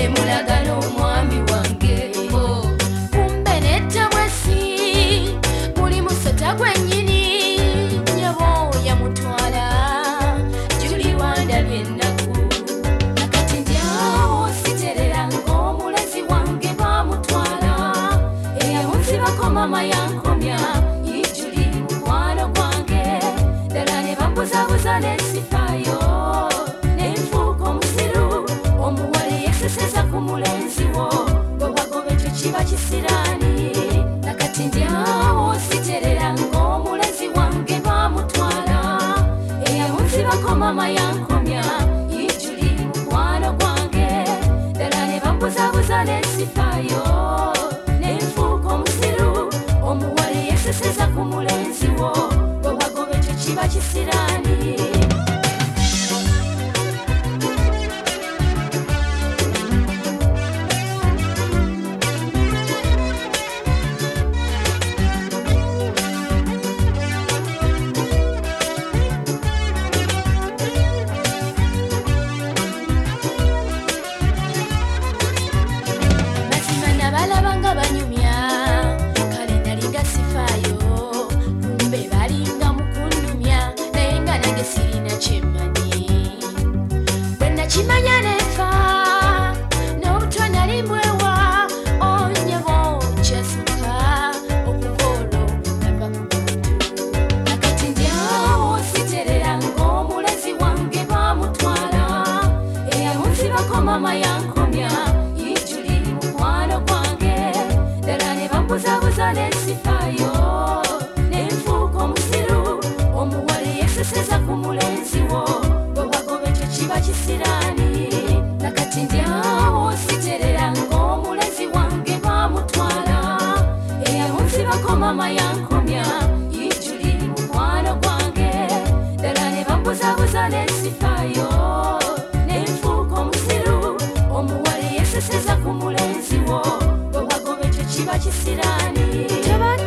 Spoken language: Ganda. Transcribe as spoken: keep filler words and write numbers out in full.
ne mulagala omwami wange kumbe nedda mwesi muli musota gwennyini nyabo yamutwala Juli wandabye ennaku nakati ndyawo siterera ng'omulazi wange bamutwala eyawunzibako mama yankomya Juli mukwano gwange ddala ne bambuzabuza n'ensifaayo n'enfuuka omusiru omuwala yeseseza ku mulenzi wo bwe wagoba ekyo kiba kisiraani nakati ndyawo siterera ng'omulazi wange bamutwala eyawunzibako mama yankomya Juli mukwano gwange ddala ne bambuzabuza n'ensifaayo n'enfuuka omusiru omuwala yeseseza ku mulenzi wo bwe wagoba ekyo kiba kisiraani balabanga banyumya kale nalinga sifaayo kumbe balinga mukunumya naye nga nange sirina kyemmanyi bwe nakimanya nefa n'obutwa nali mbwewa onyabo kyasuka okuva olwo nava ku muntu nakati ndyawo siterera ng'omulazi wange bamutwala eyawunzibako mama yankomya bambuzabuza n'ensifaayo n'enfuuka omusiru omuwala yeseseza ku mulenzi wo bwe wagoba ekyo kiba kisiraani nakati ndyawo siterera ng'omulazi wange bamutwala eyawunzibako mama yankomya Juli mukwano gwange ddala ne bambuzabuza n'ensifaayo n'enfuuka omusiru omuwala yeseseza ku mulenzi wo kiba kisiraani